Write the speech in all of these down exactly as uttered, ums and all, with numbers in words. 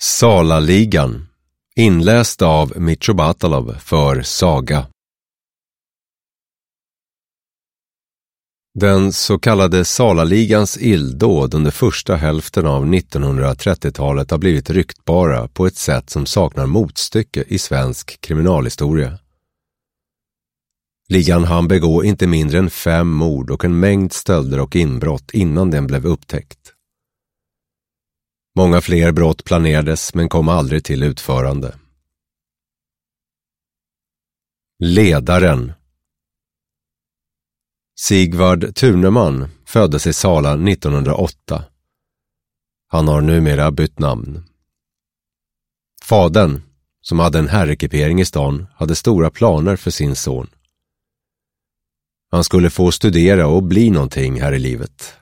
Salaligan, inläst av Micho Batalov för Saga. Den så kallade Salaligans illdåd under första hälften av nittonhundratrettiotalet har blivit ryktbara på ett sätt som saknar motstycke i svensk kriminalhistoria. Ligan hann begå inte mindre än fem mord och en mängd stölder och inbrott innan den blev upptäckt. Många fler brott planerades men kom aldrig till utförande. Ledaren. Sigvard Tuneman föddes i Sala nittonhundraåtta. Han har numera bytt namn. Fadern, som hade en herrekipering i stan, hade stora planer för sin son. Han skulle få studera och bli någonting här i livet.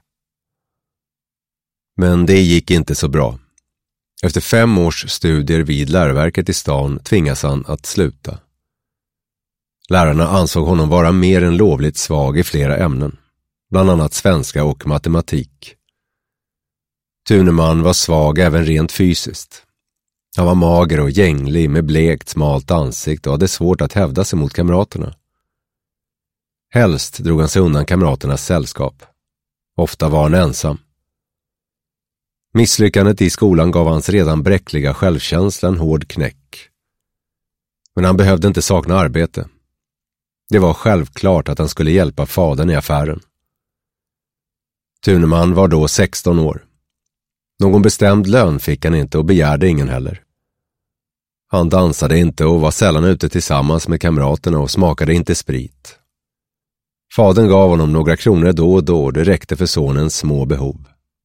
Men det gick inte så bra. Efter fem års studier vid läroverket i stan tvingas han att sluta. Lärarna ansåg honom vara mer än lovligt svag i flera ämnen, bland annat svenska och matematik. Tuneman var svag även rent fysiskt. Han var mager och gänglig med blekt, smalt ansikte och hade svårt att hävda sig mot kamraterna. Helst drog han sig undan kamraternas sällskap. Ofta var han ensam. Misslyckandet i skolan gav hans redan bräckliga självkänsla en hård knäck. Men han behövde inte sakna arbete. Det var självklart att han skulle hjälpa fadern i affären. Tuneman var då sexton år. Någon bestämd lön fick han inte och begärde ingen heller. Han dansade inte och var sällan ute tillsammans med kamraterna och smakade inte sprit. Fadern gav honom några kronor då och då och det räckte för sonens små behov.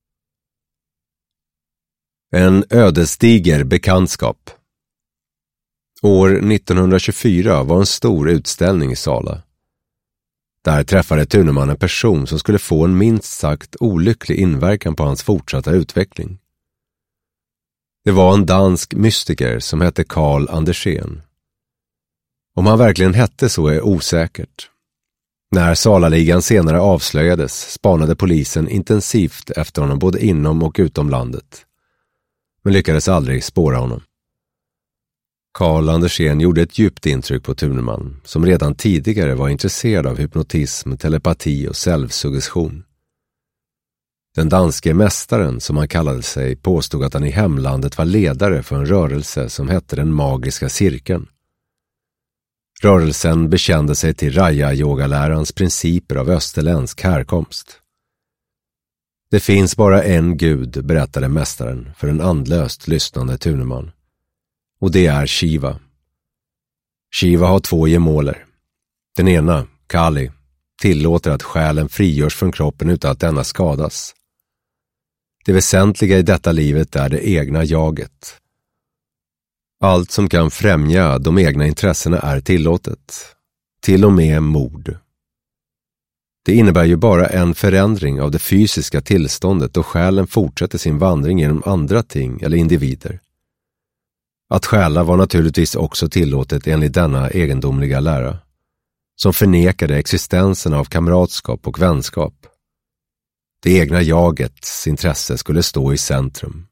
En ödesdiger bekantskap. År nittonhundratjugofyra var en stor utställning i Sala. Där träffade Tuneman en person som skulle få en minst sagt olycklig inverkan på hans fortsatta utveckling. Det var en dansk mystiker som hette Carl Andersen. Om han verkligen hette så är osäkert. När Salaligan senare avslöjades spanade polisen intensivt efter honom både inom och utom landet, men lyckades aldrig spåra honom. Carl Andersen gjorde ett djupt intryck på Tuneman, som redan tidigare var intresserad av hypnotism, telepati och självsuggestion. Den danske mästaren, som han kallade sig, påstod att han i hemlandet var ledare för en rörelse som hette den magiska cirkeln. Rörelsen bekände sig till Raja-yogalärans principer av österländsk härkomst. Det finns bara en gud, berättade mästaren för en andlöst lyssnande Tuneman. Och det är Shiva. Shiva har två gemåler. Den ena, Kali, tillåter att själen frigörs från kroppen utan att denna skadas. Det väsentliga i detta livet är det egna jaget. Allt som kan främja de egna intressena är tillåtet. Till och med mord. Det innebär ju bara en förändring av det fysiska tillståndet och själen fortsätter sin vandring genom andra ting eller individer. Att stjäla var naturligtvis också tillåtet enligt denna egendomliga lära, som förnekade existensen av kamratskap och vänskap. Det egna jagets intresse skulle stå i centrum.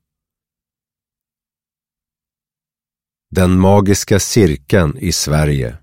Den magiska cirkeln i Sverige.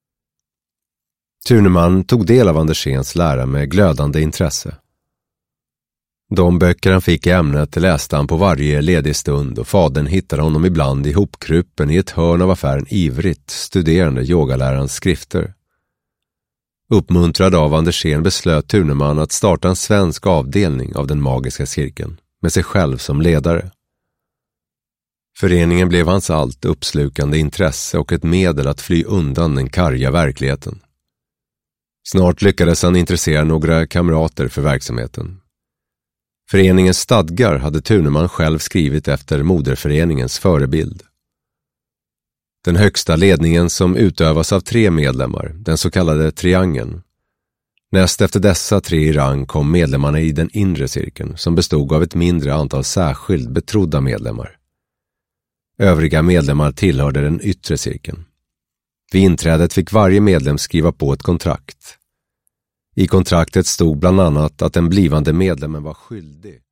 Tuneman tog del av Andersens lära med glödande intresse. De böcker han fick i ämnet läste han på varje ledig stund och fadern hittade honom ibland ihopkruppen i ett hörn av affären ivrigt studerande yogalärarens skrifter. Uppmuntrad av Andersen beslöt Tuneman att starta en svensk avdelning av den magiska cirkeln med sig själv som ledare. Föreningen blev hans allt uppslukande intresse och ett medel att fly undan den karga verkligheten. Snart lyckades han intressera några kamrater för verksamheten. Föreningens stadgar hade Tuneman själv skrivit efter moderföreningens förebild. Den högsta ledningen som utövas av tre medlemmar, den så kallade triangeln. Näst efter dessa tre i rang kom medlemmarna i den inre cirkeln som bestod av ett mindre antal särskilt betrodda medlemmar. Övriga medlemmar tillhörde den yttre cirkeln. Vid inträdet fick varje medlem skriva på ett kontrakt. I kontraktet stod bland annat att den blivande medlemmen var skyldig